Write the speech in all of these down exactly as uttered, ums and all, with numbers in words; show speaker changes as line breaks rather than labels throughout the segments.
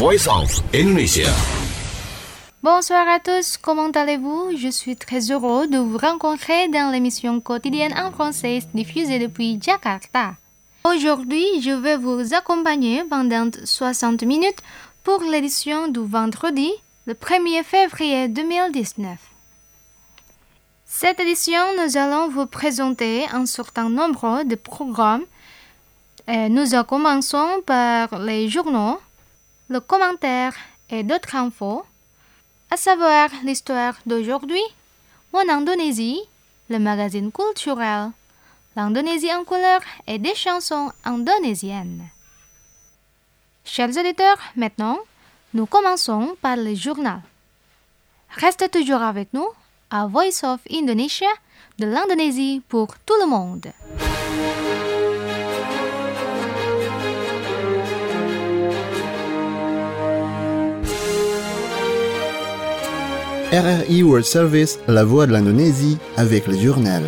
Voice of Indonesia.
Bonsoir à tous, comment allez-vous? Je suis très heureux de vous rencontrer dans l'émission quotidienne en français diffusée depuis Jakarta. Aujourd'hui, je vais vous accompagner pendant soixante minutes pour l'édition du vendredi, le premier février deux mille dix-neuf. Cette édition, nous allons vous présenter un certain nombre de programmes. Et nous commençons par les journaux, le commentaire et d'autres infos, à savoir l'histoire d'aujourd'hui, Mon Indonésie, le magazine culturel, l'Indonésie en couleur et des chansons indonésiennes. Chers auditeurs, maintenant, nous commençons par le journal. Restez toujours avec nous à Voice of Indonesia de l'Indonésie pour tout le monde.
R R I World Service, la voix de l'Indonésie avec le journal.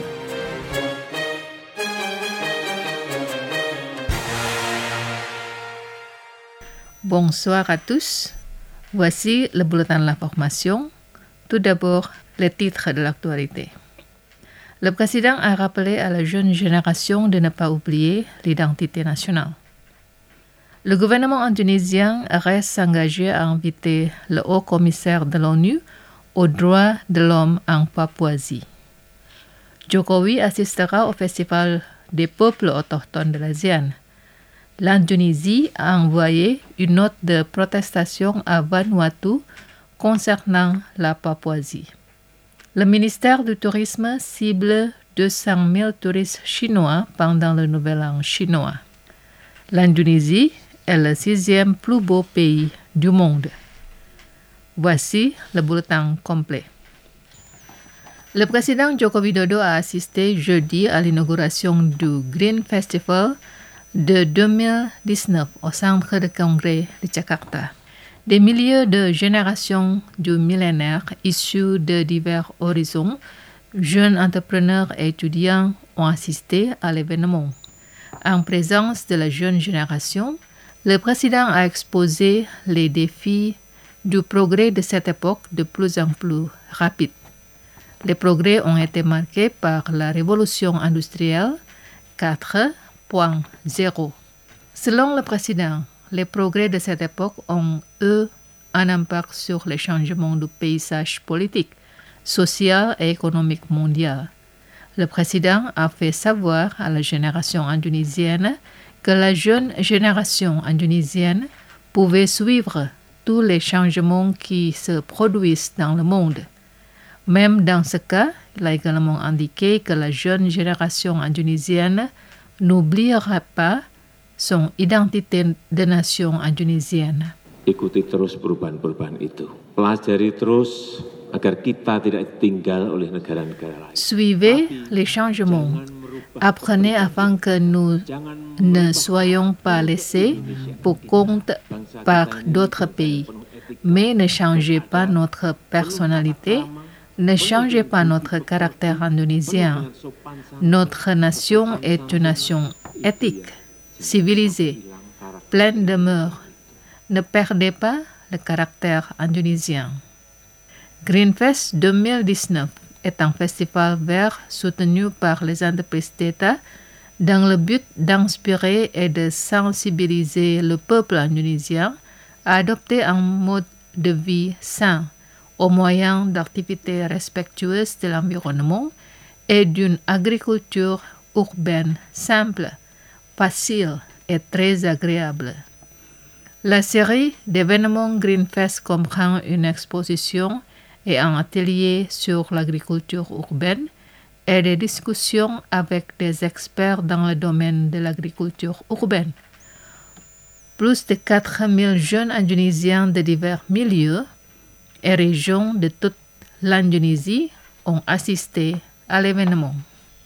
Bonsoir à tous. Voici le bulletin de l'information. Tout d'abord, les titres de l'actualité. Le président a rappelé à la jeune génération de ne pas oublier l'identité nationale. Le gouvernement indonésien reste engagé à inviter le haut-commissaire de l'ONU aux droits de l'homme en Papouasie. Jokowi assistera au Festival des peuples autochtones de l'ASEAN. L'Indonésie a envoyé une note de protestation à Vanuatu concernant la Papouasie. Le ministère du Tourisme cible deux cent mille touristes chinois pendant le Nouvel An chinois. L'Indonésie est le sixième plus beau pays du monde. Voici le bulletin complet. Le président Joko Widodo a assisté jeudi à l'inauguration du Green Festival de deux mille dix-neuf au centre de congrès de Jakarta. Des milliers de générations du millénaire issus de divers horizons, jeunes entrepreneurs et étudiants ont assisté à l'événement. En présence de la jeune génération, le président a exposé les défis du progrès de cette époque de plus en plus rapide. Les progrès ont été marqués par la révolution industrielle quatre point zéro. Selon le président, les progrès de cette époque ont eu un impact sur les changements du paysage politique, social et économique mondial. Le président a fait savoir à la génération indonésienne que la jeune génération indonésienne pouvait suivre tous les changements qui se produisent dans le monde. Même dans ce cas, il a également indiqué que la jeune génération indonésienne n'oubliera pas son identité de nation indonésienne.
Ikuti terus perubahan-perubahan itu. Pelajari terus agar kita tidak ditinggal oleh negara-negara lain.
Suivez les changements. Apprenez afin que nous ne soyons pas laissés pour compte par d'autres pays. Mais ne changez pas notre personnalité, ne changez pas notre caractère indonésien. Notre nation est une nation éthique, civilisée, pleine de mœurs. Ne perdez pas le caractère indonésien. Greenfest deux mille dix-neuf est un festival vert soutenu par les entreprises d'État dans le but d'inspirer et de sensibiliser le peuple indonésien à adopter un mode de vie sain au moyen d'activités respectueuses de l'environnement et d'une agriculture urbaine simple, facile et très agréable. La série d'événements Greenfest comprend une exposition et un atelier sur l'agriculture urbaine et des discussions avec des experts dans le domaine de l'agriculture urbaine. Plus de quatre mille jeunes Indonésiens de divers milieux et régions de toute l'Indonésie ont assisté à l'événement.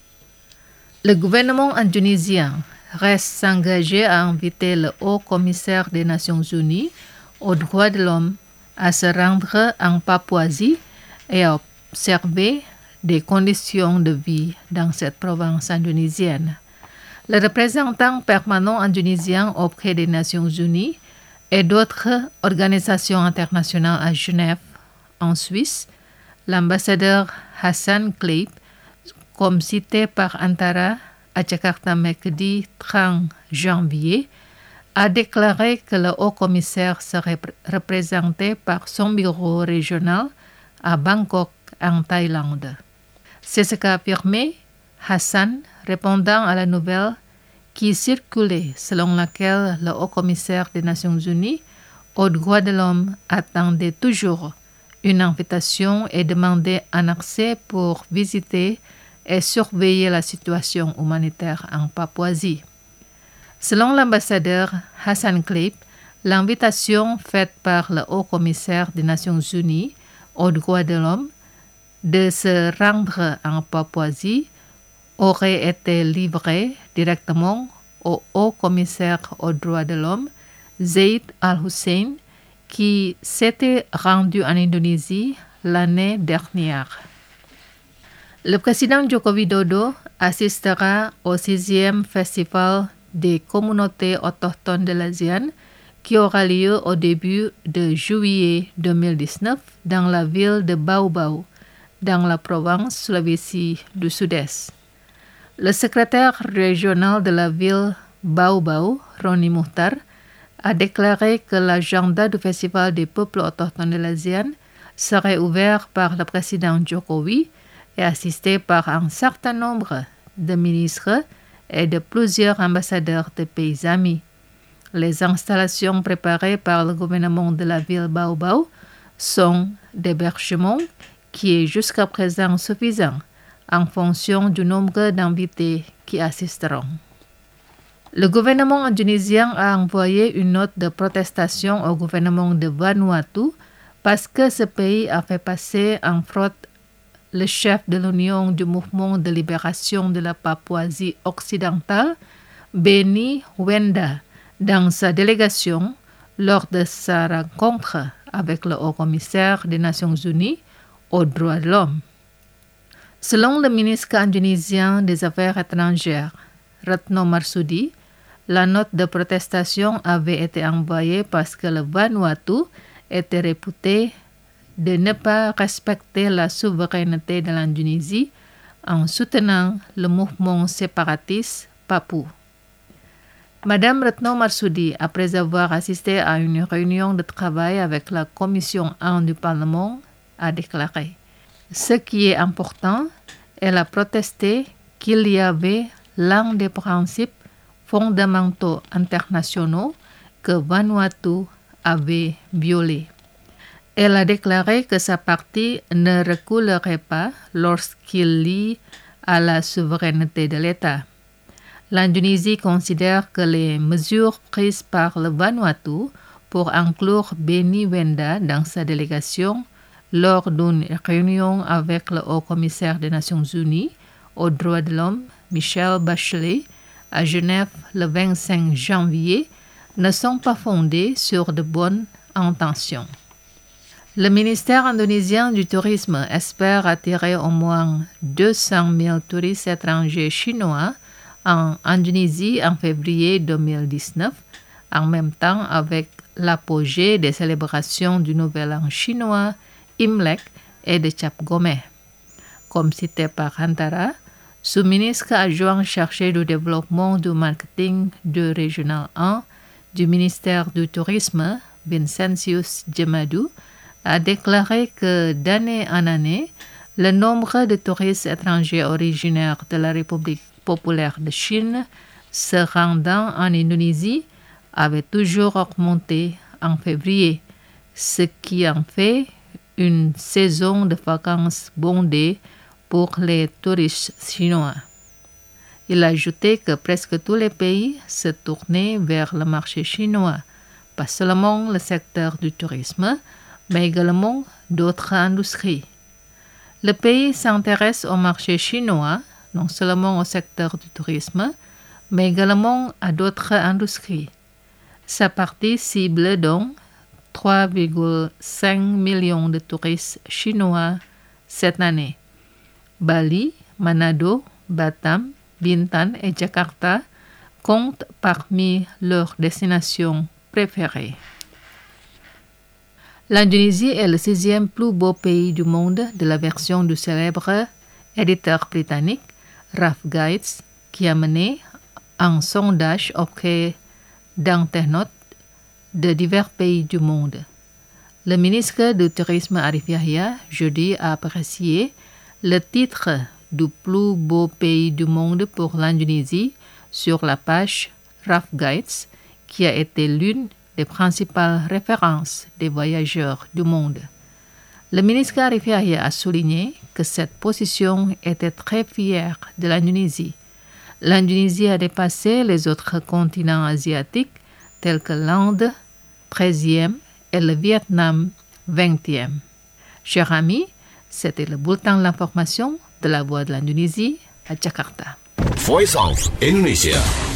Le gouvernement indonésien reste engagé à inviter le haut-commissaire des Nations Unies aux droits de l'homme à se rendre en Papouasie et à observer des conditions de vie dans cette province indonésienne. Le représentant permanent indonésien auprès des Nations Unies et d'autres organisations internationales à Genève, en Suisse, l'ambassadeur Hassan Kleip, comme cité par Antara à Jakarta mercredi trente janvier, a déclaré que le haut-commissaire serait représenté par son bureau régional à Bangkok, en Thaïlande. C'est ce qu'a affirmé Hassan, répondant à la nouvelle qui circulait selon laquelle le haut-commissaire des Nations Unies aux droits de l'homme attendait toujours une invitation et demandait un accès pour visiter et surveiller la situation humanitaire en Papouasie. Selon l'ambassadeur Hassan Kleip, l'invitation faite par le haut-commissaire des Nations Unies aux droits de l'homme de se rendre en Papouasie aurait été livrée directement au haut-commissaire aux droits de l'homme, Zeid Al-Hussein, qui s'était rendu en Indonésie l'année dernière. Le président Joko Widodo assistera au sixième festival des communautés autochtones de l'ASEAN qui aura lieu au début de juillet deux mille dix-neuf dans la ville de Bau-Bau, dans la province Sulawesi du Sud-Est. Le secrétaire régional de la ville Bau-Bau, Roni Muhtar, a déclaré que l'agenda du Festival des peuples autochtones de l'ASEAN serait ouvert par le président Jokowi et assisté par un certain nombre de ministres et de plusieurs ambassadeurs de pays amis. Les installations préparées par le gouvernement de la ville Bau-Bau sont d'hébergement qui est jusqu'à présent suffisant en fonction du nombre d'invités qui assisteront. Le gouvernement indonésien a envoyé une note de protestation au gouvernement de Vanuatu parce que ce pays a fait passer en fraude le chef de l'Union du mouvement de libération de la Papouasie occidentale, Benny Wenda, dans sa délégation lors de sa rencontre avec le haut-commissaire des Nations Unies aux droits de l'homme. Selon le ministre indonésien des Affaires étrangères, Retno Marsudi, la note de protestation avait été envoyée parce que le Vanuatu était réputé de ne pas respecter la souveraineté de l'Indonésie en soutenant le mouvement séparatiste Papou. Madame Retno Marsudi, après avoir assisté à une réunion de travail avec la Commission un du Parlement, a déclaré « Ce qui est important, elle a protesté qu'il y avait l'un des principes fondamentaux internationaux que Vanuatu avait violé. Elle a déclaré que sa partie ne reculerait pas lorsqu'il lie à la souveraineté de l'État. L'Indonésie considère que les mesures prises par le Vanuatu pour inclure Benny Wenda dans sa délégation lors d'une réunion avec le haut-commissaire des Nations Unies aux droits de l'homme, Michelle Bachelet, à Genève le vingt-cinq janvier, ne sont pas fondées sur de bonnes intentions. Le ministère indonésien du Tourisme espère attirer au moins deux cent mille touristes étrangers chinois en Indonésie en février deux mille dix-neuf, en même temps avec l'apogée des célébrations du Nouvel An chinois, Imlek et de Cap Gomeh. Comme cité par Antara, sous-ministre adjoint chargé du développement du marketing du Régional un du ministère du Tourisme, Vincentius Jemadou, a déclaré que d'année en année, le nombre de touristes étrangers originaires de la République populaire de Chine se rendant en Indonésie avait toujours augmenté en février, ce qui en fait une saison de vacances bondée pour les touristes chinois. Il a ajouté que presque tous les pays se tournaient vers le marché chinois, pas seulement le secteur du tourisme, mais également d'autres industries. Le pays s'intéresse au marché chinois, non seulement au secteur du tourisme, mais également à d'autres industries. Sa partie cible donc trois virgule cinq millions de touristes chinois cette année. Bali, Manado, Batam, Bintan et Jakarta comptent parmi leurs destinations préférées. L'Indonésie est le sixième plus beau pays du monde de la version du célèbre éditeur britannique Ralph Gates, qui a mené un sondage auprès d'internautes de divers pays du monde. Le ministre du Tourisme Arif Yahya, jeudi, a apprécié le titre du plus beau pays du monde pour l'Indonésie sur la page Ralph Gates, qui a été l'une des principales références des voyageurs du monde. Le ministre Arif Yahya a souligné que cette position était très fière de l'Indonésie. L'Indonésie a dépassé les autres continents asiatiques tels que l'Inde, treizième, et le Vietnam, vingtième. Chers amis, c'était le bulletin de l'information de la Voix de l'Indonésie à Jakarta.
Voice of Indonesia.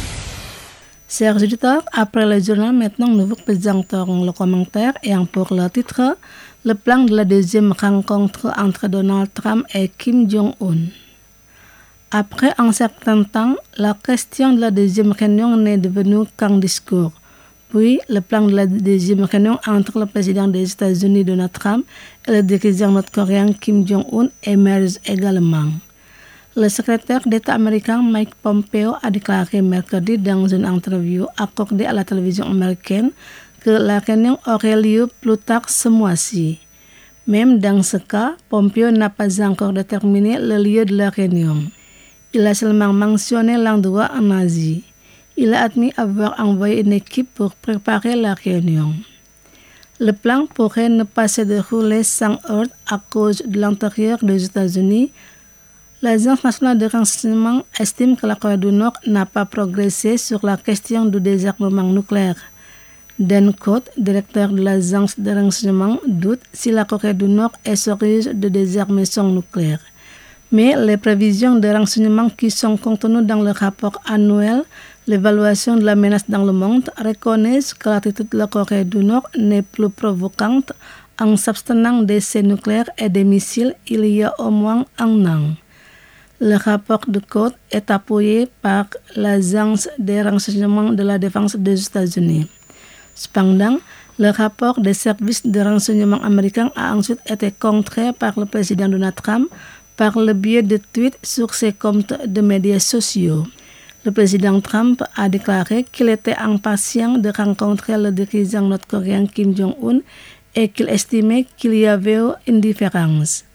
Chers auditeurs, après le journal, maintenant nous vous présentons le commentaire ayant pour le titre « Le plan de la deuxième rencontre entre Donald Trump et Kim Jong-un ». Après un certain temps, la question de la deuxième réunion n'est devenue qu'un discours. Puis, le plan de la deuxième réunion entre le président des États-Unis Donald Trump et le dirigeant nord-coréen Kim Jong-un émerge également. Le secrétaire d'État américain Mike Pompeo a déclaré mercredi dans une interview accordée à la télévision américaine que la réunion aurait lieu plus tard ce mois-ci. Même dans ce cas, Pompeo n'a pas encore déterminé le lieu de la réunion. Il a seulement mentionné l'endroit en Asie. Il a admis avoir envoyé une équipe pour préparer la réunion. Le plan pourrait ne pas se dérouler sans heurts à cause de l'intérieur des États-Unis. L'Agence nationale de renseignement estime que la Corée du Nord n'a pas progressé sur la question du désarmement nucléaire. Dan Coats, directeur de l'Agence de renseignement, doute si la Corée du Nord est sérieuse de désarmer son nucléaire. Mais les prévisions de renseignement qui sont contenues dans le rapport annuel L'évaluation de la menace dans le monde reconnaissent que l'attitude de la Corée du Nord n'est plus provocante en s'abstenant d'essais nucléaires et des missiles il y a au moins un an. Le rapport de Coats est appuyé par l'Agence des renseignements de la défense des États-Unis. Cependant, le rapport des services de renseignement américains a ensuite été contré par le président Donald Trump par le biais de tweets sur ses comptes de médias sociaux. Le président Trump a déclaré qu'il était impatient de rencontrer le dirigeant nord-coréen Kim Jong-un et qu'il estimait qu'il y avait une différence.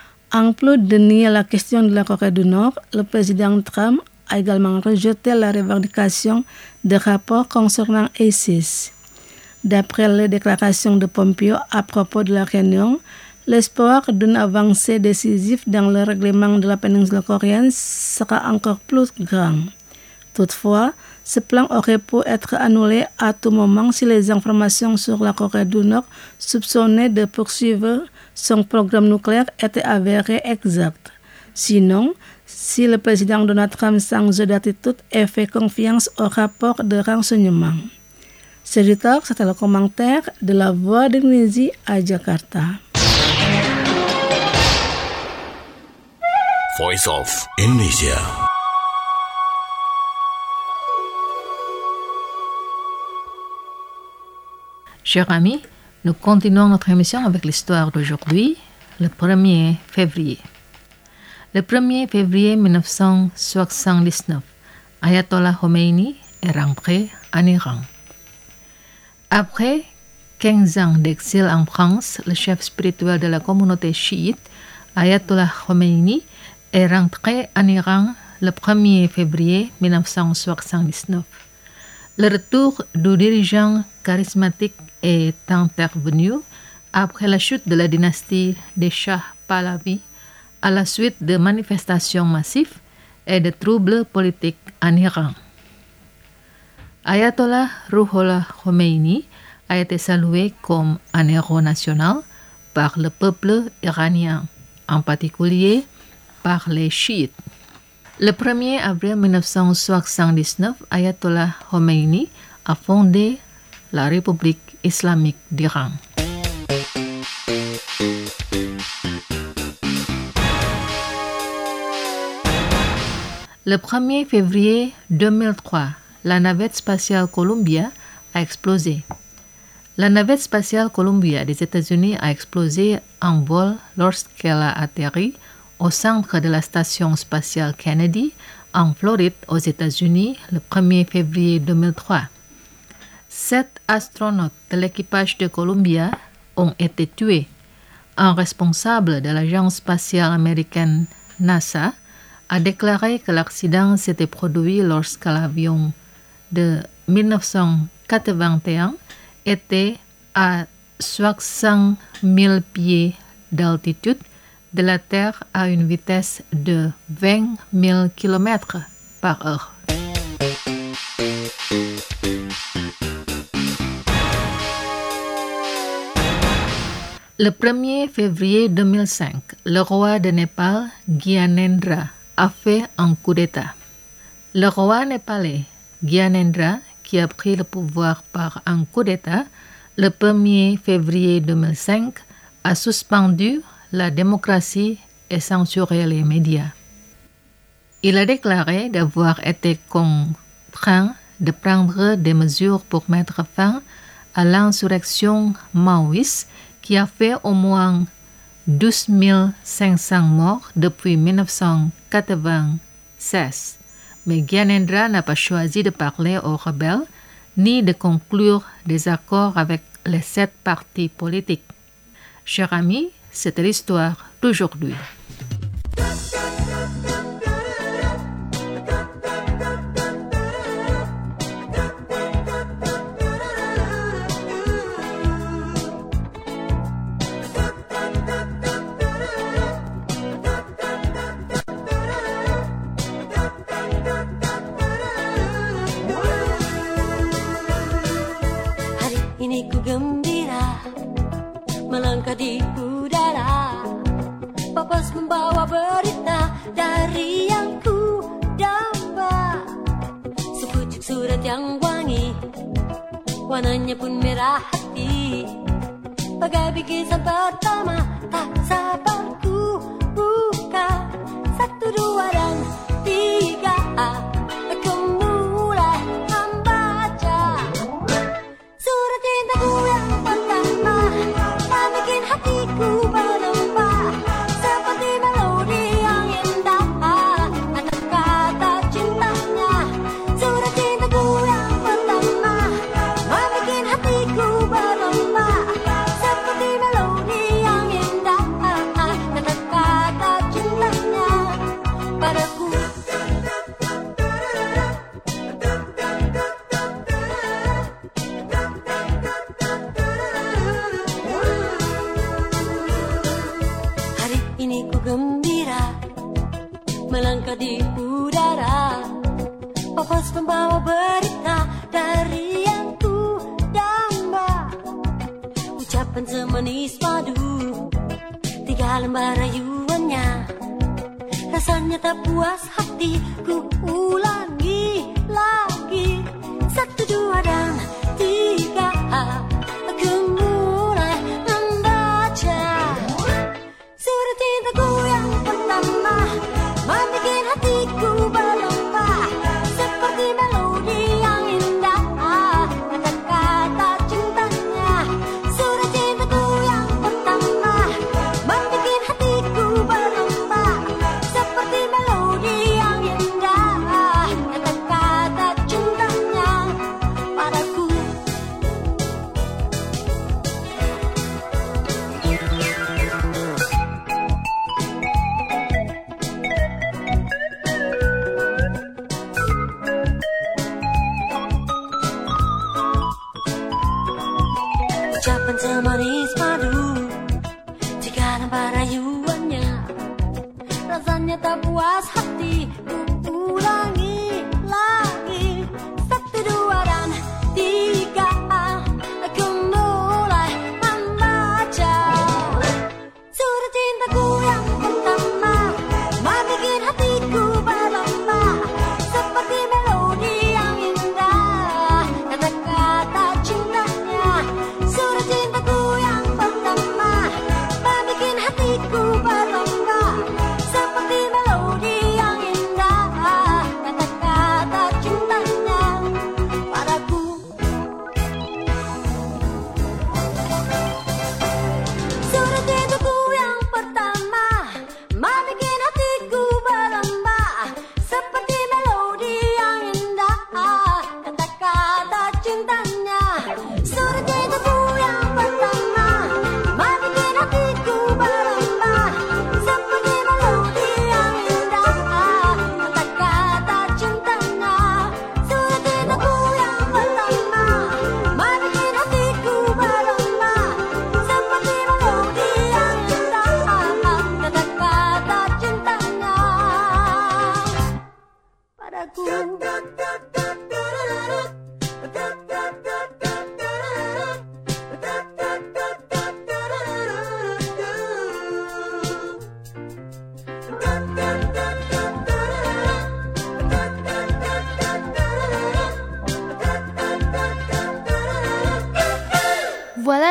En plus de nier la question de la Corée du Nord, le président Trump a également rejeté la revendication de rapports concernant ISIS. D'après les déclarations de Pompeo à propos de la réunion, l'espoir d'une avancée décisive dans le règlement de la péninsule coréenne sera encore plus grand. Toutefois, ce plan aurait pu être annulé à tout moment si les informations sur la Corée du Nord soupçonnée de poursuivre son programme nucléaire étaient avérées exactes. Sinon, si le président Donald Trump change d'attitude et fait confiance au rapport de renseignement. C'était le commentaire de la Voix d'Indonésie à Jakarta.
Voice of Indonesia.
Chers amis, nous continuons notre émission avec l'histoire d'aujourd'hui, le premier février. Le premier février mille neuf cent soixante-dix-neuf, Ayatollah Khomeini est rentré en Iran. Après quinze ans d'exil en France, le chef spirituel de la communauté chiite, Ayatollah Khomeini, est rentré en Iran le premier février mille neuf cent soixante-dix-neuf. Le retour du dirigeant charismatique est intervenu après la chute de la dynastie des Shah Pahlavi à la suite de manifestations massives et de troubles politiques en Iran. Ayatollah Ruhollah Khomeini a été salué comme un héros national par le peuple iranien, en particulier par les chiites. Le premier avril mille neuf cent soixante-dix-neuf, Ayatollah Khomeini a fondé la République islamique d'Iran. Le premier février deux mille trois, la navette spatiale Columbia a explosé. La navette spatiale Columbia des États-Unis a explosé en vol lorsqu'elle a atterri au centre de la station spatiale Kennedy en Floride aux États-Unis le premier février deux mille trois. Sept astronautes de l'équipage de Columbia ont été tués. Un responsable de l'agence spatiale américaine NASA a déclaré que l'accident s'était produit lorsque l'avion de mille neuf cent quatre-vingt-un était à soixante mille pieds d'altitude de la Terre à une vitesse de vingt mille kilomètres par heure. Le premier février deux mille cinq, le roi de Népal, Gyanendra, a fait un coup d'État. Le roi népalais, Gyanendra, qui a pris le pouvoir par un coup d'État le premier février deux mille cinq, a suspendu la démocratie et censuré les médias. Il a déclaré d'avoir été contraint de prendre des mesures pour mettre fin à l'insurrection maoïste qui a fait au moins douze mille cinq cents morts depuis mille neuf cent quatre-vingt-seize. Mais Gyanendra n'a pas choisi de parler aux rebelles ni de conclure des accords avec les sept partis politiques. Chers amis, c'était l'histoire d'aujourd'hui.
Ini ku gembira melangkah di udara, Papas membawa berita dari yang ku damba. Sepucuk surat yang wangi, warnanya pun merah hati. Bagai bingkisan pertama, tak sabar ku buka. Satu, dua, dan tiga, aku mulai membaca. Surat cintaku yang pertama, tak bikin hatiku berlempah. Seperti melodi yang indah, kata-kata cintanya. Surat cintaku yang pertama, tak bikin hatiku berlempah. Seperti melodi yang indah, kata-kata cintanya padaku. Hari ini ku gembira melangkah di udara, Papas membawa berita dari yang ku damba. Ucapan semanis madu, tiga lembar rayuannya. Rasanya tak puas hati, ku ulangi lagi. Satu, dua, dan tiga, aku mulai membaca. Surat cintaku yang pertama, membikin hatiku berlempah. Seperti melodi yang indah, kata-kata cintanya. Surat cintaku yang pertama, membikin hatiku berlempah. Seperti melodi yang indah, kata-kata cintanya padaku. Ucapan semanis madu, tiga lembar rayuannya. Rasanya tak puas hati, ku ulangi lagi. Satu, dua, dan tiga, aku mulai membaca. Surat cintaku yang pertama, membikin hatiku berlempah. Seperti melodi yang indah, kata-kata cintanya. Surat cintaku yang pertama, membikin hatiku berlempah. Seperti melodi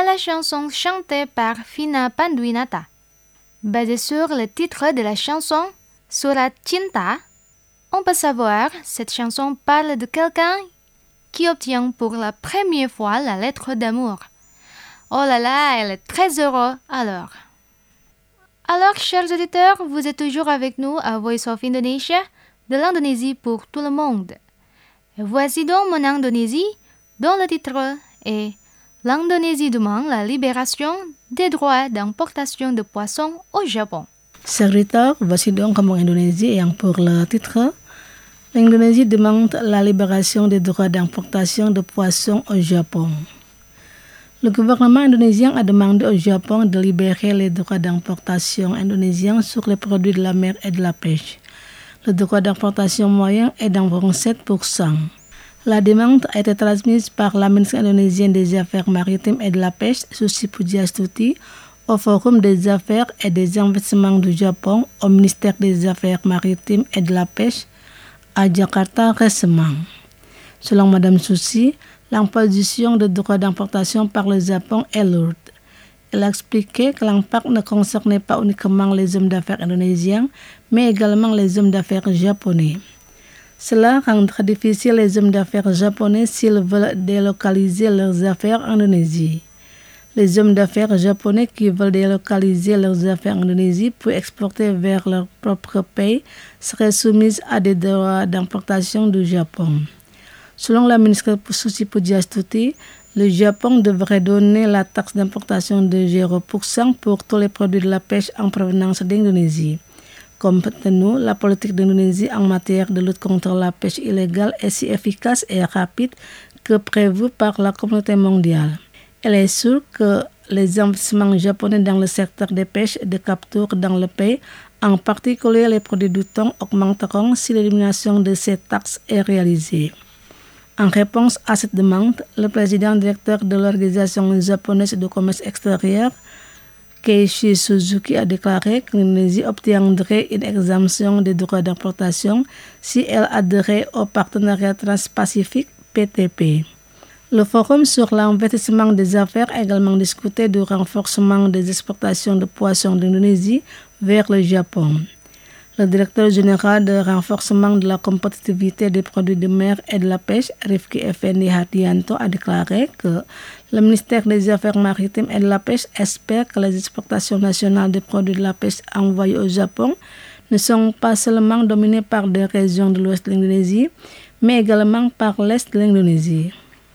la chanson chantée par Vina Panduwinata. Basée sur le titre de la chanson Surat Cinta, on peut savoir cette chanson parle de quelqu'un qui obtient pour la première fois la lettre d'amour. Oh là là, elle est très heureuse alors. Alors, chers auditeurs, vous êtes toujours avec nous à Voice of Indonesia, de l'Indonésie pour tout le monde. Et voici donc mon Indonésie, dont le titre est L'Indonésie demande la libération des droits d'importation de poissons au Japon.
Chers auditeurs, voici donc mon Indonésie et pour le titre, l'Indonésie demande la libération des droits d'importation de poissons au Japon. Le gouvernement indonésien a demandé au Japon de libérer les droits d'importation indonésiens sur les produits de la mer et de la pêche. Le droit d'importation moyen est d'environ sept pour cent. La demande a été transmise par la ministre indonésienne des Affaires maritimes et de la pêche, Susi Pujiastuti, au Forum des affaires et des investissements du Japon, au ministère des Affaires maritimes et de la pêche, à Jakarta récemment. Selon Madame Susi, l'imposition de droits d'importation par le Japon est lourde. Elle a expliqué que l'impact ne concernait pas uniquement les hommes d'affaires indonésiens, mais également les hommes d'affaires japonais. Cela rendra difficile les hommes d'affaires japonais s'ils veulent délocaliser leurs affaires en Indonésie. Les hommes d'affaires japonais qui veulent délocaliser leurs affaires en Indonésie pour exporter vers leur propre pays seraient soumis à des droits d'importation du Japon. Selon la ministre Susi Pujiastuti, le Japon devrait donner la taxe d'importation de zéro pour cent pour tous les produits de la pêche en provenance d'Indonésie. Compte tenu, la politique d'Indonésie en matière de lutte contre la pêche illégale est si efficace et rapide que prévue par la communauté mondiale. Elle est sûre que les investissements japonais dans le secteur des pêches et de capture dans le pays, en particulier les produits du thon, augmenteront si l'élimination de ces taxes est réalisée. En réponse à cette demande, le président directeur de l'Organisation japonaise de commerce extérieur, Keiichi Suzuki, a déclaré que l'Indonésie obtiendrait une exemption des droits d'importation si elle adhérait au partenariat transpacifique P T P. Le forum sur l'investissement des affaires a également discuté du renforcement des exportations de poissons d'Indonésie vers le Japon. Le directeur général de renforcement de la compétitivité des produits de mer et de la pêche, Rifki Effendi Hadianto, a déclaré que le ministère des Affaires maritimes et de la pêche espère que les exportations nationales des produits de la pêche envoyés au Japon ne sont pas seulement dominées par des régions de l'ouest de l'Indonésie, mais également par l'est de l'Indonésie.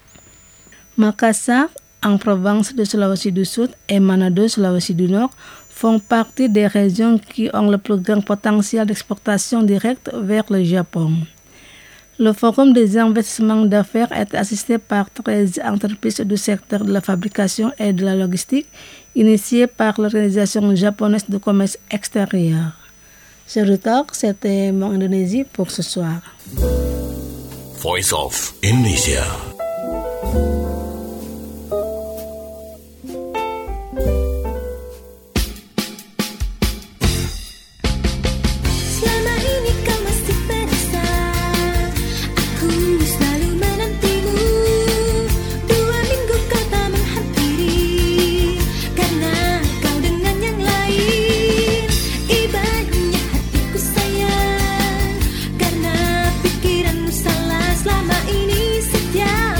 Makassar, en province de Sulawesi du Sud, et Manado, Sulawesi du Nord, font partie des régions qui ont le plus grand potentiel d'exportation directe vers le Japon. Le Forum des investissements d'affaires est assisté par treize entreprises du secteur de la fabrication et de la logistique, initié par l'Organisation japonaise de commerce extérieur. Chers auditeurs, c'était mon Indonésie pour ce soir.
Voice of Indonesia.
Karena pikiranmu salah selama ini setia.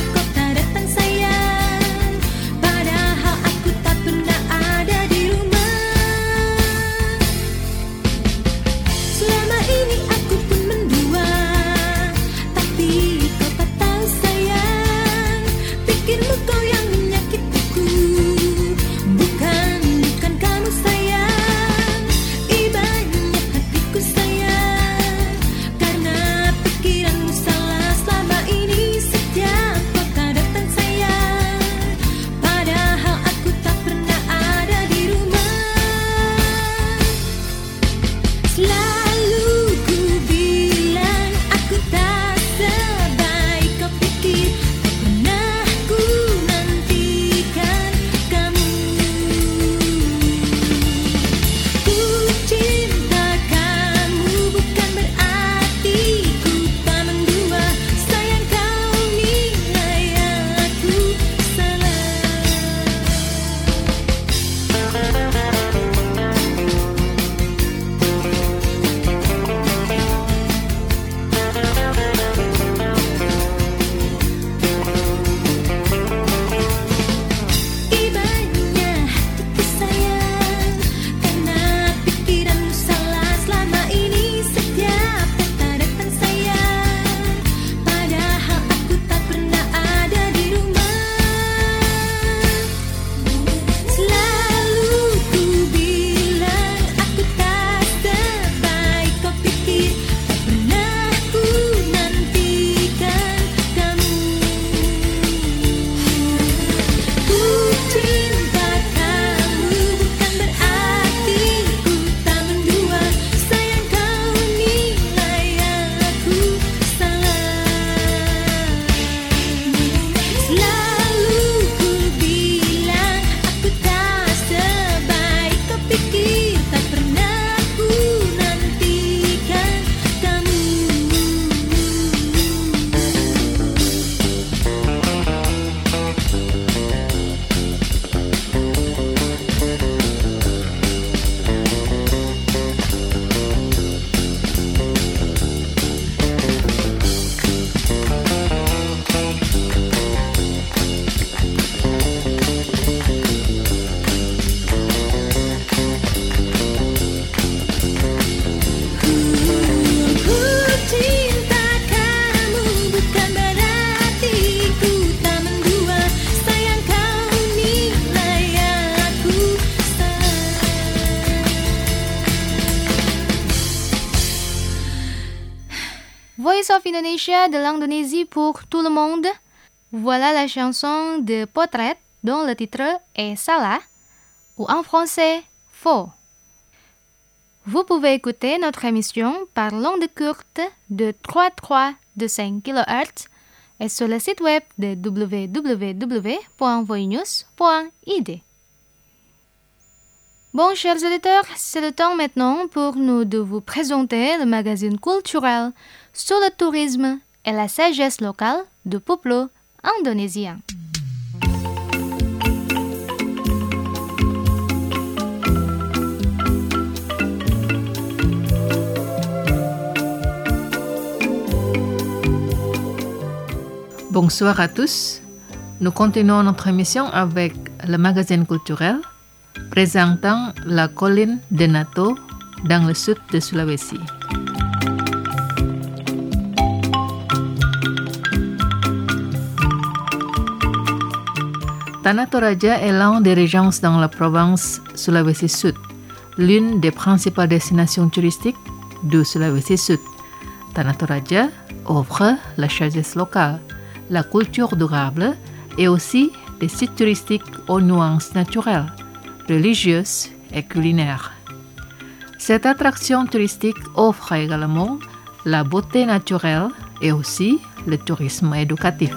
of Indonesia de l'Indonésie pour tout le monde. Voilà la chanson de Potret dont le titre est Salah ou en français Faux. Vous pouvez écouter notre émission par l'onde courte de trois virgule trois de cinq kilohertz et sur le site web de w w w point voinews point i d. Bon, chers auditeurs, c'est le temps maintenant pour nous de vous présenter le magazine culturel sur le tourisme et la sagesse locale du peuple indonésien.
Bonsoir à tous. Nous continuons notre émission avec le magazine culturel présentant la colline de Nato dans le sud de Sulawesi. Tanah Toraja est l'un des régions dans la province Sulawesi Sud, l'une des principales destinations touristiques du Sulawesi Sud. Tanah Toraja offre la sagesse locale, la culture durable et aussi des sites touristiques aux nuances naturelles, religieuses et culinaires. Cette attraction touristique offre également la beauté naturelle et aussi le tourisme éducatif.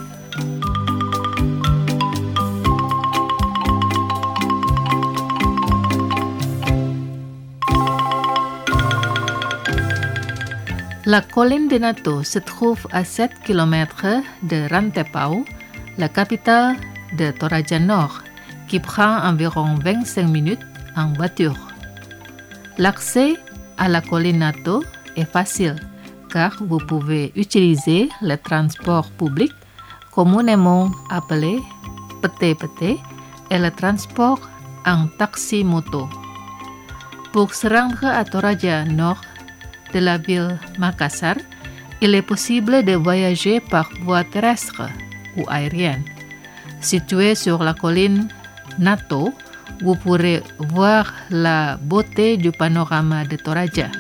La colline de Nato se trouve à sept kilomètres de Rantepao, la capitale de Toraja Nord, qui prend environ vingt-cinq minutes en voiture. L'accès à la colline Nato est facile car vous pouvez utiliser le transport public communément appelé pete-pete et le transport en taxi-moto. Pour se rendre à Toraja Nord de la ville Makassar, il est possible de voyager par voie terrestre ou aérienne. Situé sur la colline Nato, vous pourrez voir la beauté du panorama de Toraja.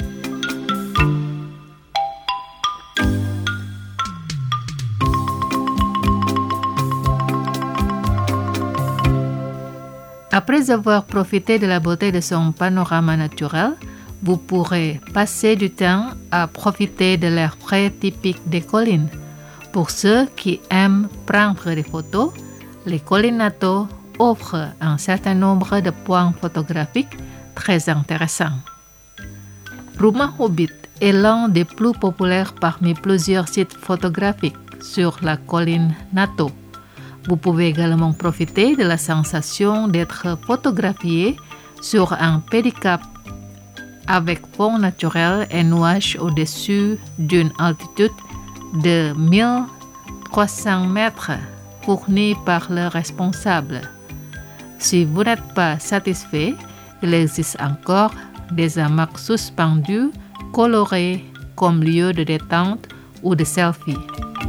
Après avoir profité de la beauté de son panorama naturel, vous pourrez passer du temps à profiter de l'air frais typique des collines. Pour ceux qui aiment prendre des photos, les collines Nato offrent un certain nombre de points photographiques très intéressants. Rumah Hobbit est l'un des plus populaires parmi plusieurs sites photographiques sur la colline Nato. Vous pouvez également profiter de la sensation d'être photographié sur un pédicab avec fond naturel et nuages au-dessus d'une altitude de mille trois cents mètres fournis par le responsable. Si vous n'êtes pas satisfait, il existe encore des hamacs suspendus colorés comme lieu de détente ou de selfie.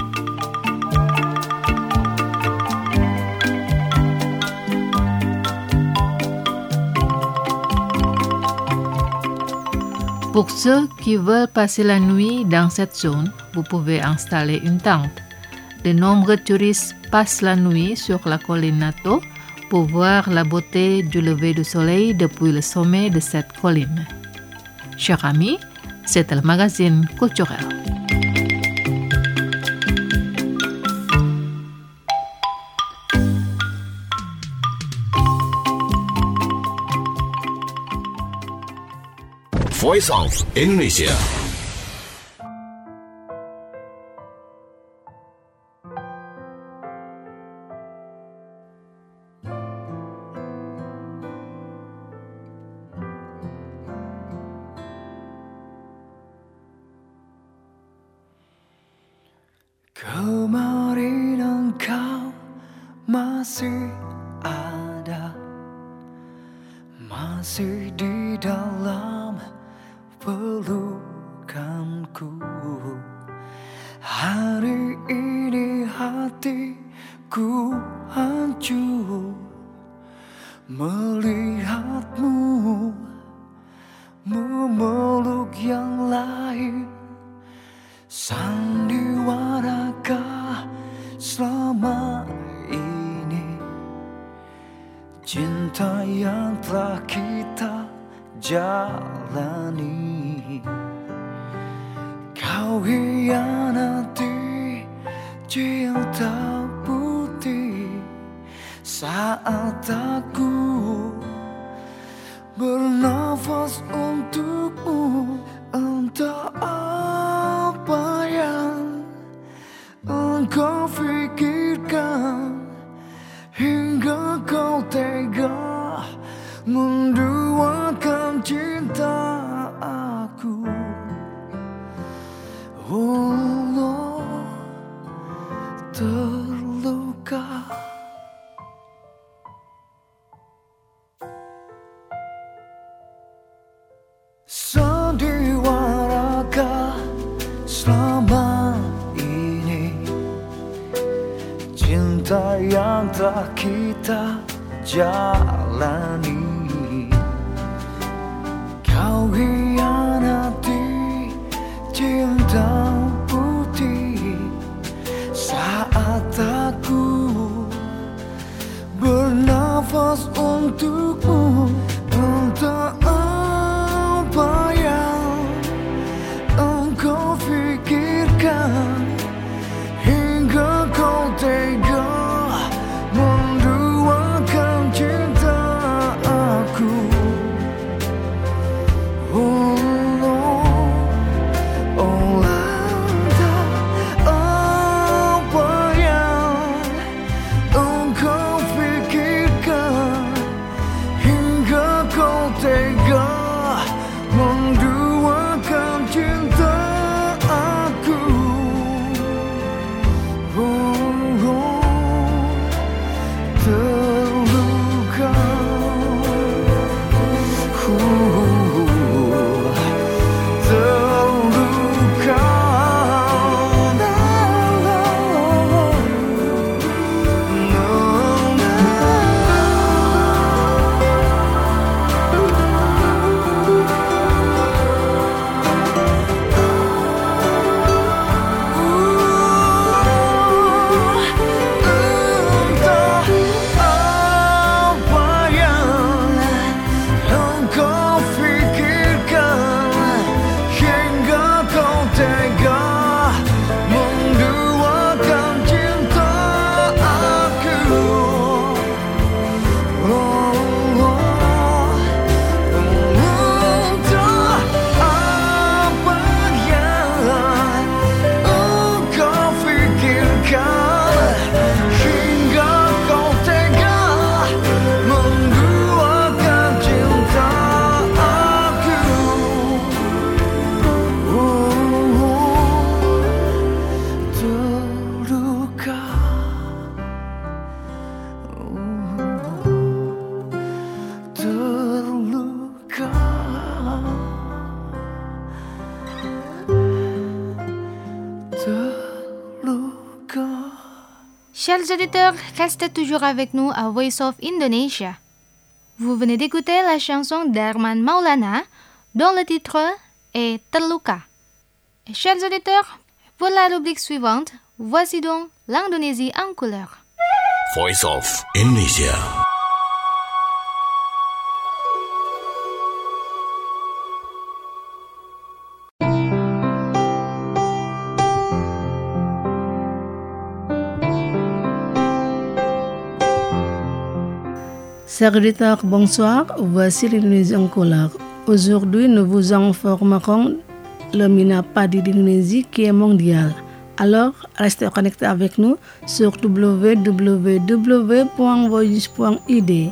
Pour ceux qui veulent passer la nuit dans cette zone, vous pouvez installer une tente. De nombreux touristes passent la nuit sur la colline Nato pour voir la beauté du lever du soleil depuis le sommet de cette colline. Chers amis, c'est le magazine culturel.
Voice of Indonesia.
Kemarin engkau masih ada, masih di dalam pelukanku. Hari ini hatiku hancur melihatmu memeluk yang lain. Sandiwarakah selama ini cinta yang telah kita jalani? Kau hianati cinta putih saat aku bernafas untukmu. Entah apa yang engkau fikirkan hingga kau tega menduakan cinta aku. Allah terluka. Sandiwarakah selama ini cinta yang telah kita jalani? Kau hianati cinta putih saat aku bernafas untukmu. Entah apa yang engkau fikirkan hingga kau tega menduakan cinta aku. Oh, oh, entah apa yang engkau fikirkan hingga kau tega menduakan cinta aku. Oh, oh, terluka. Uh, terluka.
Chers auditeurs, restez toujours avec nous à Voice of Indonesia. Vous venez d'écouter la chanson d'Arman Maulana, dont le titre est Terluka. Et chers auditeurs, pour la rubrique suivante, voici donc l'Indonésie en couleur.
Voice of Indonesia.
Chers auditeurs, bonsoir, voici l'Indonésie en couleur. Aujourd'hui, nous vous informerons le Minapadi d'Indonésie qui est mondial. Alors, restez connectés avec nous sur w w w point voice point i d.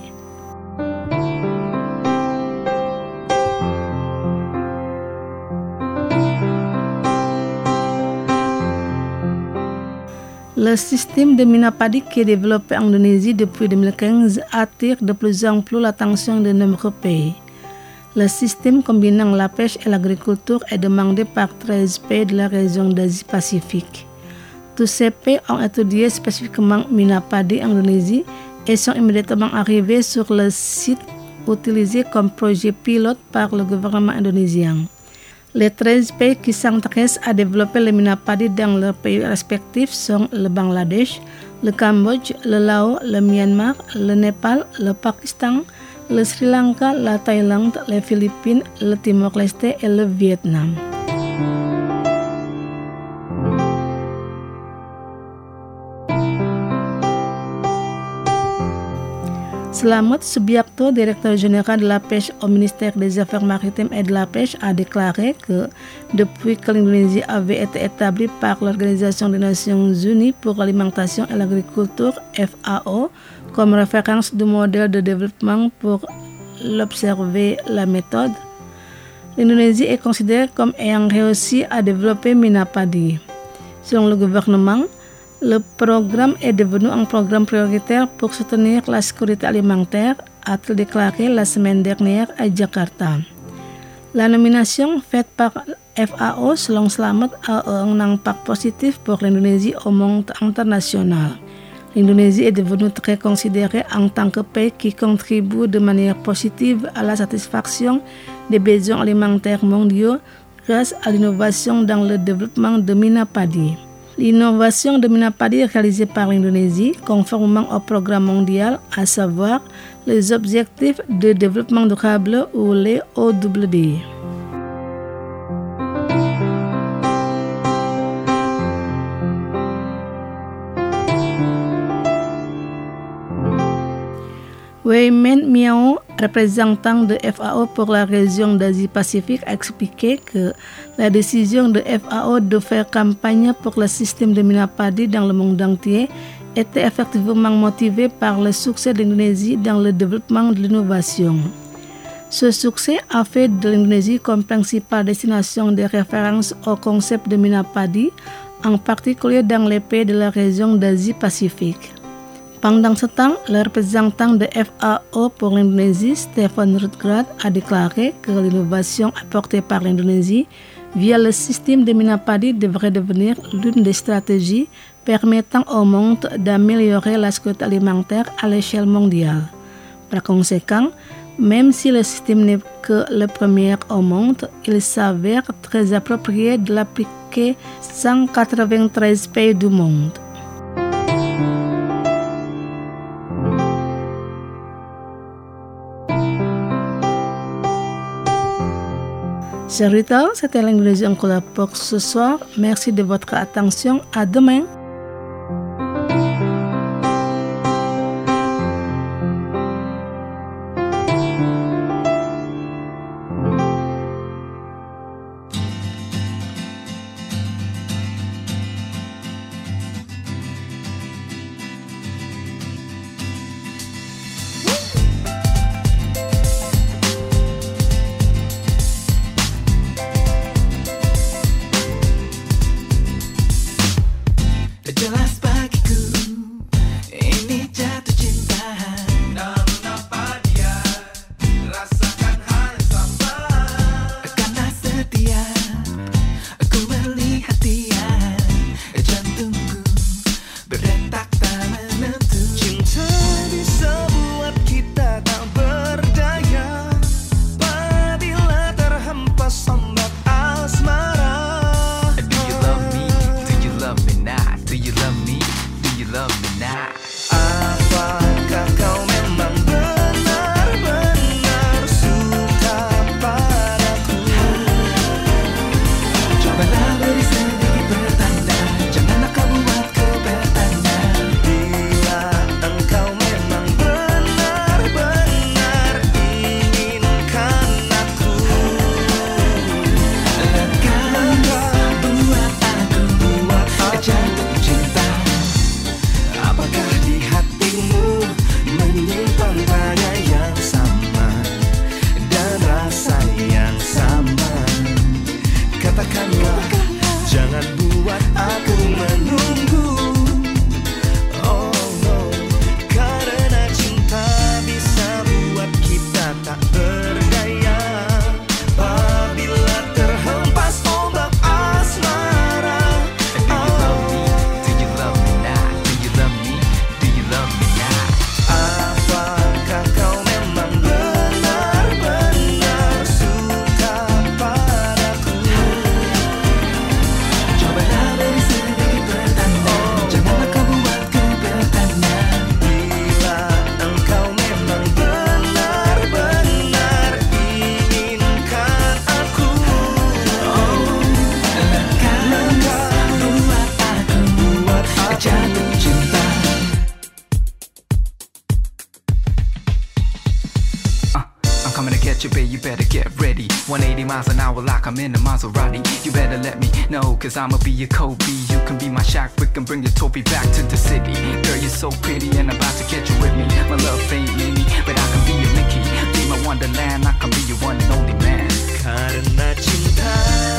Le système de Minapadi qui est développé en Indonésie depuis deux mille quinze attire de plus en plus l'attention de nombreux pays. Le système combinant la pêche et l'agriculture est demandé par treize pays de la région d'Asie-Pacifique. Tous ces pays ont étudié spécifiquement Minapadi en Indonésie et sont immédiatement arrivés sur le site utilisé comme projet pilote par le gouvernement indonésien. Les treize pays qui s'intéressent à développer le Minapadi dans leurs pays respectifs sont le Bangladesh, le Cambodge, le Laos, le Myanmar, le Népal, le Pakistan, le Sri Lanka, la Thaïlande, les Philippines, le Timor-Leste et le Vietnam. Slamet Subiakto, directeur général de la pêche au ministère des Affaires maritimes et de la pêche, a déclaré que depuis que l'Indonésie avait été établie par l'Organisation des Nations Unies pour l'alimentation et l'agriculture, F A O, comme référence du modèle de développement pour l'observer la méthode, l'Indonésie est considérée comme ayant réussi à développer Minapadi. Selon le gouvernement, le programme est devenu un programme prioritaire pour soutenir la sécurité alimentaire, a-t-il déclaré la semaine dernière à Jakarta. La nomination faite par F A O selon Slamet a un impact positif pour l'Indonésie au monde international. L'Indonésie est devenue très considérée en tant que pays qui contribue de manière positive à la satisfaction des besoins alimentaires mondiaux grâce à l'innovation dans le développement de Minapadi. L'innovation de Minapadi est réalisée par l'Indonésie conformément au programme mondial, à savoir les objectifs de développement durable ou les O D D. Wei Men Miao, représentant de F A O pour la région d'Asie-Pacifique, a expliqué que la décision de F A O de faire campagne pour le système de Minapadi dans le monde entier était effectivement motivée par le succès de l'Indonésie dans le développement de l'innovation. Ce succès a fait de l'Indonésie comme principale destination de référence au concept de Minapadi, en particulier dans les pays de la région d'Asie-Pacifique. Pendant ce temps, le représentant de F A O pour l'Indonésie, Stefan Rutgrad, a déclaré que l'innovation apportée par l'Indonésie via le système de Minapadi devrait devenir l'une des stratégies permettant au monde d'améliorer la sécurité alimentaire à l'échelle mondiale. Par conséquent, même si le système n'est que le premier au monde, il s'avère très approprié de l'appliquer dans cent quatre-vingt-treize pays du monde. Chers auditeurs, c'était l'Indonésie en couleur pour ce soir. Merci de votre attention. À demain.
get you, babe, you better get ready. one eighty miles an hour like I'm in a Maserati. You better let me know, cause I'ma be your Kobe. You can be my Shaq, we can bring your Toby back to the city. Girl, you're so pretty and I'm about to get you with me. My love ain't many, but I can be your Mickey. Be my wonderland, I can be your one and only man.
Karena cinta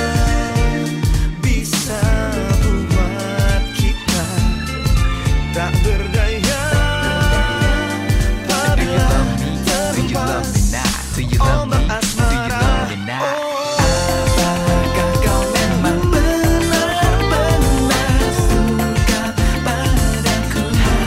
bisa buat kita tak berdaya.
Do you love me? Do you love me now? Do you love me? Do you love me now?
Apakah kau memang benar-benar suka padaku?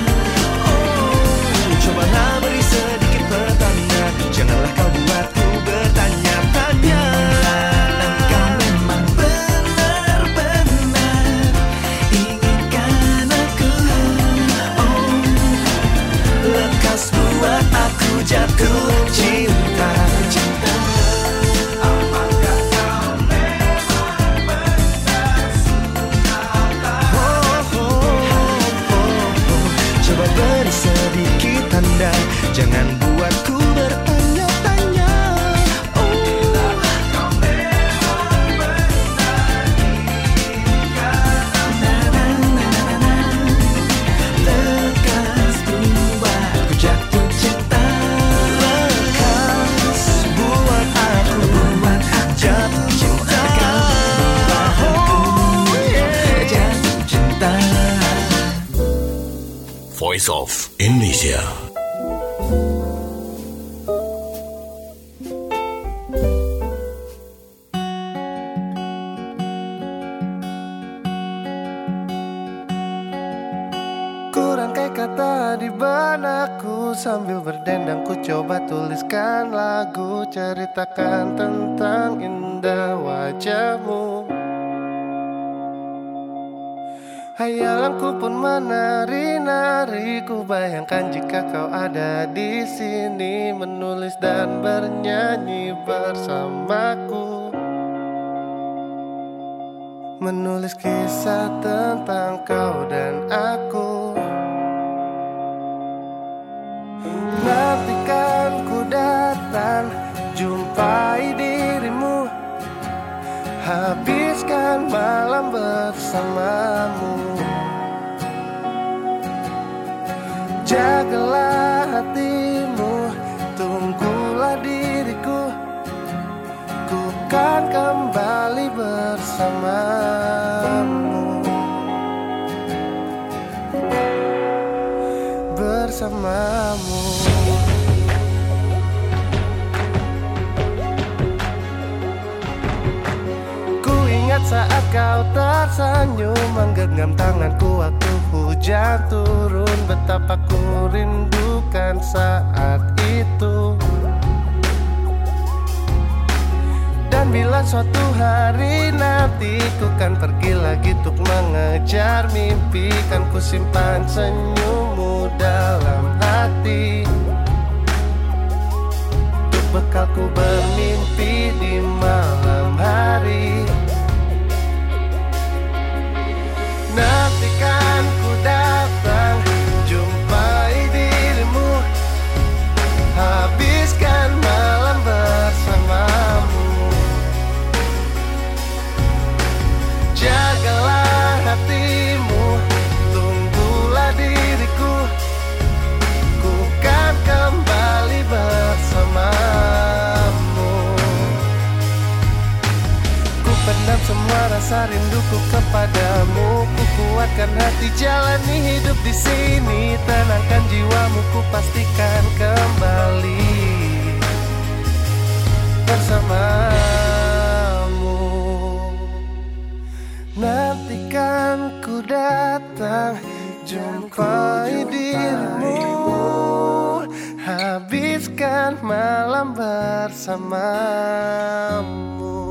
Oh, cobalah beri sedikit pertanda. Janganlah kau buatku bertanya-tanya. Dan kau memang benar-benar inginkan aku. Oh, lekas buat aku jatuh cinta. Apakah kau memang benar suka padaku? Coba beri sedikit tanda. Jangan buatku bertanya-tanya. Oh, kau memang benar inginkan aku. Lekas buatku jatuh cinta. Lekas buat aku jatuh cinta. Oh, yeah. Jatuh cinta.
Voice of Indonesia.
Ku rangkai kata di benakku, sambil berdendang ku coba tuliskan lagu, ceritakan tentang indah wajahmu. Hayalanku pun menari-nari, ku bayangkan jika kau ada di sini, menulis dan bernyanyi bersamaku. Menulis kisah tentang kau dan aku. Nantikan ku datang, jumpai dirimu, habiskan malam bersamamu. Jagalah hatimu, tunggulah diriku, ku kan kembali bersamamu. Bersamamu. Ku ingat saat kau tersenyum, menggenggam tanganku waktu hujan turun, betapa ku rindukan saat itu. Dan bila suatu hari nanti ku kan pergi lagi untuk mengejar mimpi, kan ku simpan senyummu dalam hati, untuk bekal ku bermimpi di malam hari. Nantikan ku datang, jumpai dirimu, habiskan malam bersamamu. Jagalah hatimu, tunggulah diriku, ku kan kembali bersamamu. Ku pendam semua rasa rinduku kepadamu, ku kuatkan hati jalani hidup di sini, tenangkan jiwamu, ku pastikan kembali bersamamu. Nantikan ku datang, jumpai dirimu, habiskan malam bersamamu.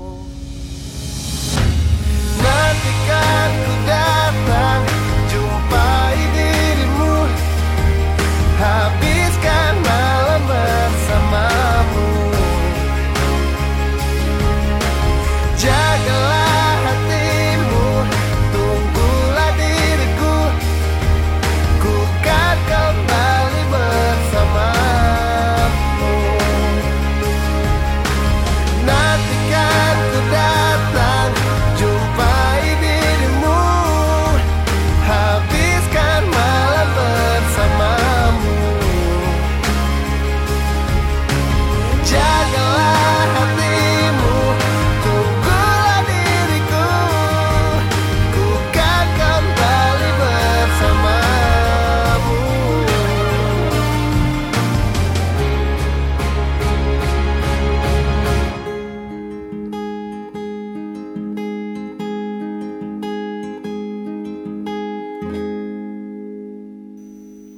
Nantikan ku datang, jumpai dirimu, habiskan malam bersamamu. Jagalah hatimu, tunggulah diriku, ku kan kembali bersamamu.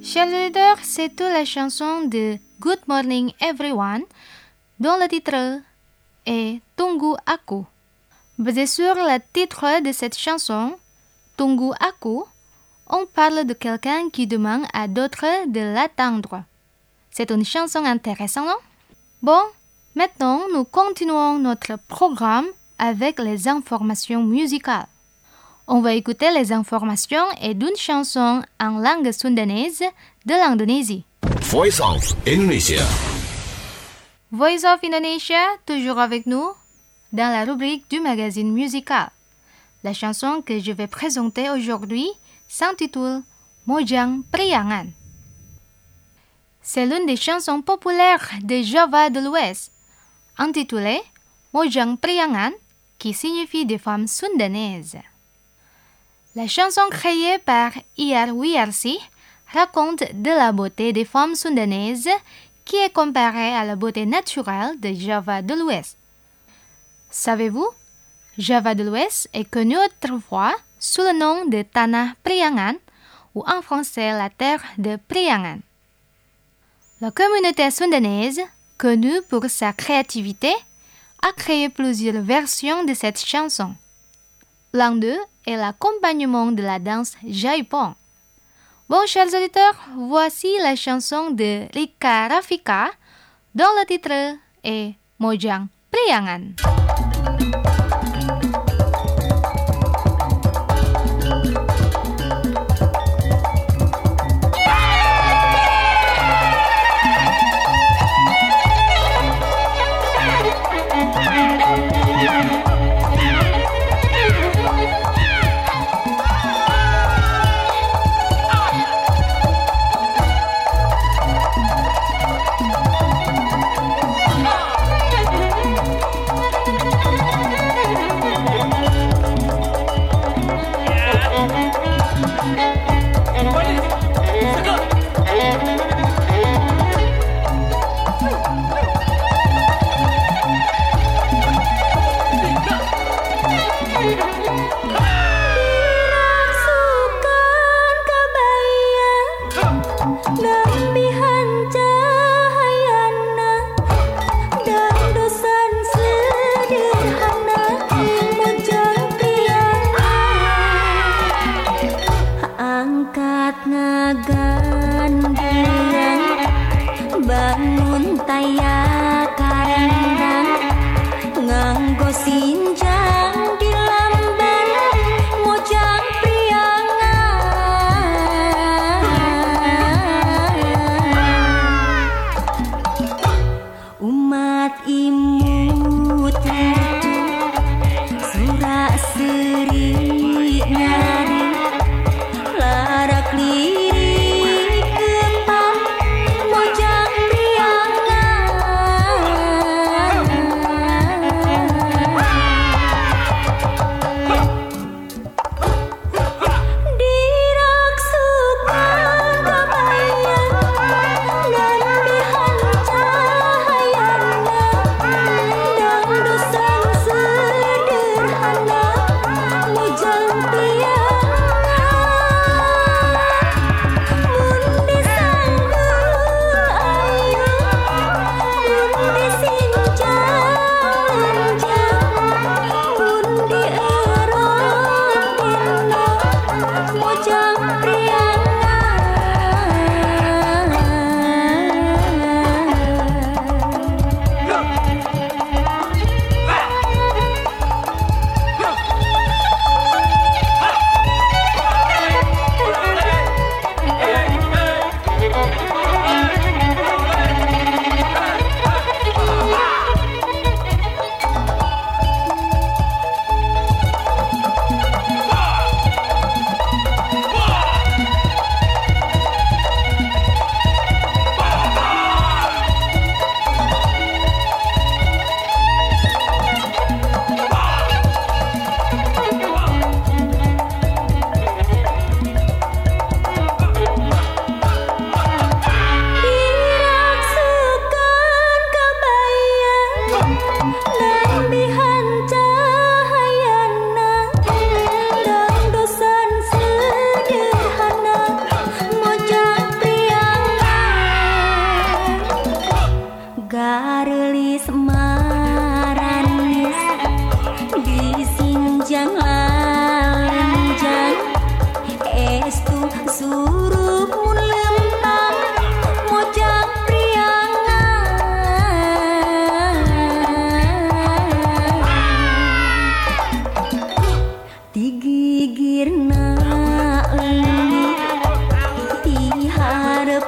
Chers auditeurs, c'était la chanson de Good Morning Everyone, dont le titre est Tunggu Aku. Basé sur le titre de cette chanson, Tunggu Aku, on parle de quelqu'un qui demande à d'autres de l'attendre. C'est une chanson intéressante, non? Bon, maintenant nous continuons notre programme avec les informations musicales. On va écouter les informations et d'une chanson en langue sundanese de l'Indonésie.
Voice of Indonesia.
Voice of Indonesia, toujours avec nous, dans la rubrique du magazine musical. La chanson que je vais présenter aujourd'hui s'intitule Mojang Priangan. C'est l'une des chansons populaires de Java de l'Ouest, intitulée Mojang Priangan, qui signifie des femmes sundanaises. La chanson créée par Iyar Wiyarsi raconte de la beauté des femmes sundanaises qui est comparée à la beauté naturelle de Java de l'Ouest. Savez-vous, Java de l'Ouest est connue autrefois sous le nom de Tanah Priangan ou en français la terre de Priangan. La communauté sundanaise, connue pour sa créativité, a créé plusieurs versions de cette chanson. L'un d'eux est l'accompagnement de la danse Jaipong. Bon, chers auditeurs, voici la chanson de Rika Rafika, dont le titre est Mojang Priangan.
Mojang Priangan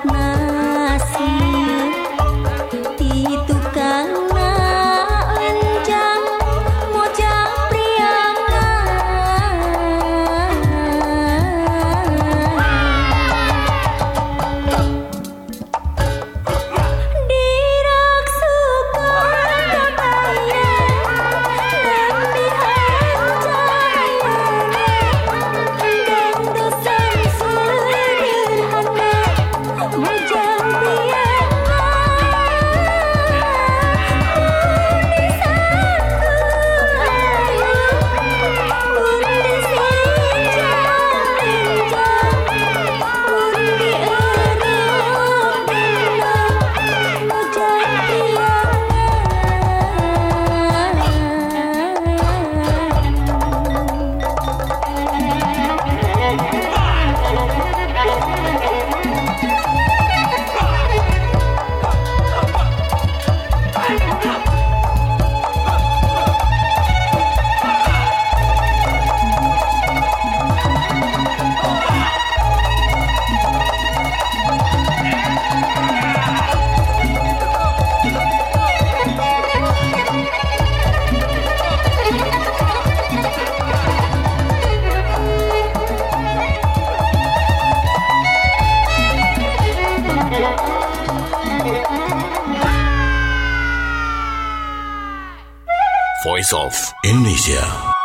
Voice of Indonesia.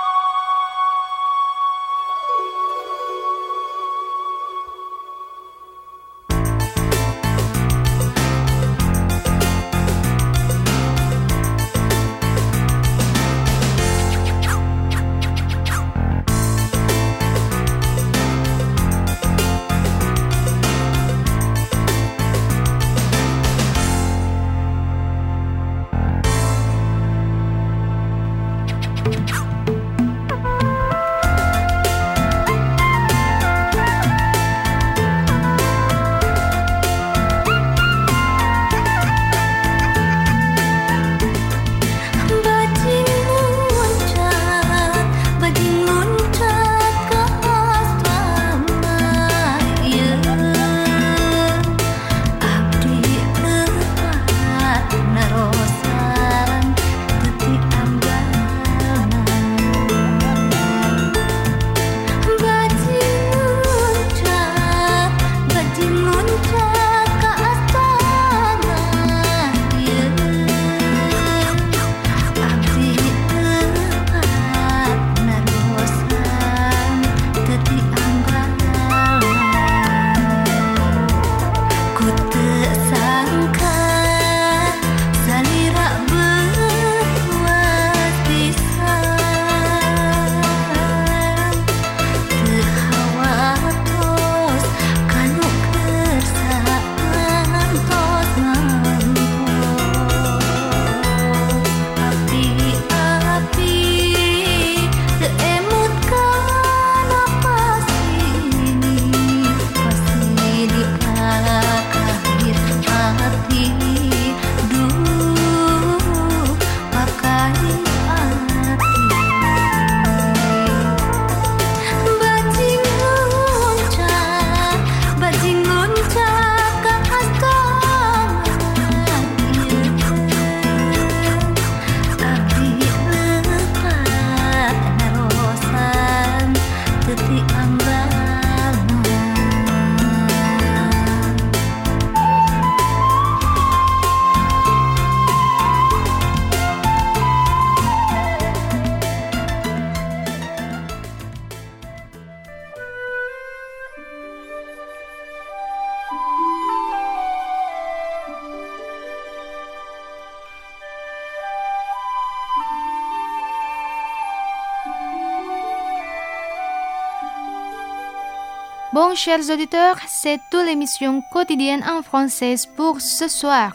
Bon, chers auditeurs, c'est toute l'émission quotidienne en français pour ce soir.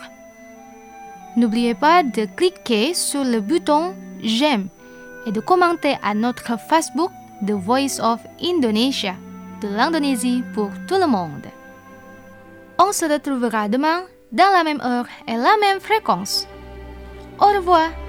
N'oubliez pas de cliquer sur le bouton j'aime et de commenter à notre Facebook The Voice of Indonesia, de l'Indonésie pour tout le monde. On se retrouvera demain dans la même heure et la même fréquence. Au revoir.